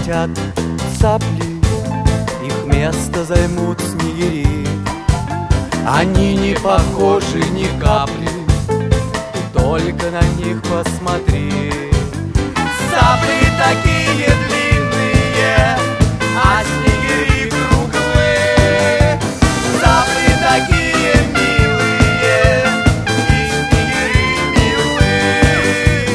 летят цапли, их место займут снегири. Они не похожи ни капли, ты только на них посмотри. Цапли такие длинные, а снегири круглые. Цапли такие милые, и снегири милые.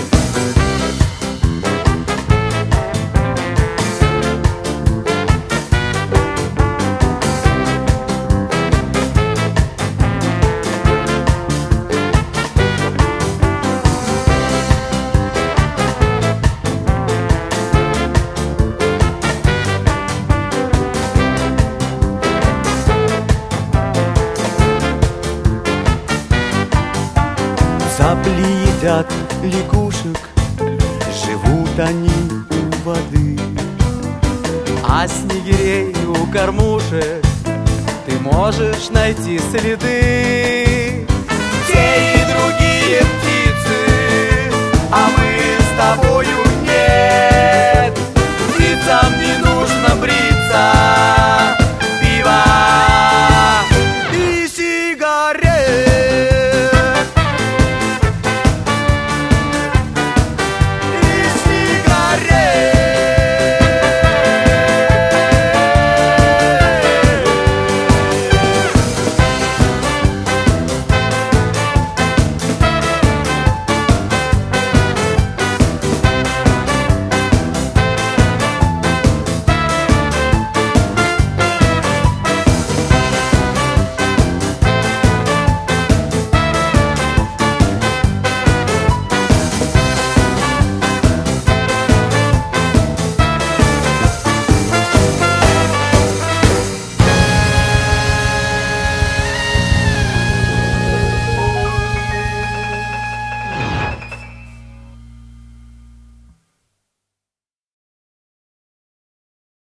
Цапли едят лягушек, живут они у воды. А снегирей у кормушек ты можешь найти следы. Те и другие птицы, а мы с тобою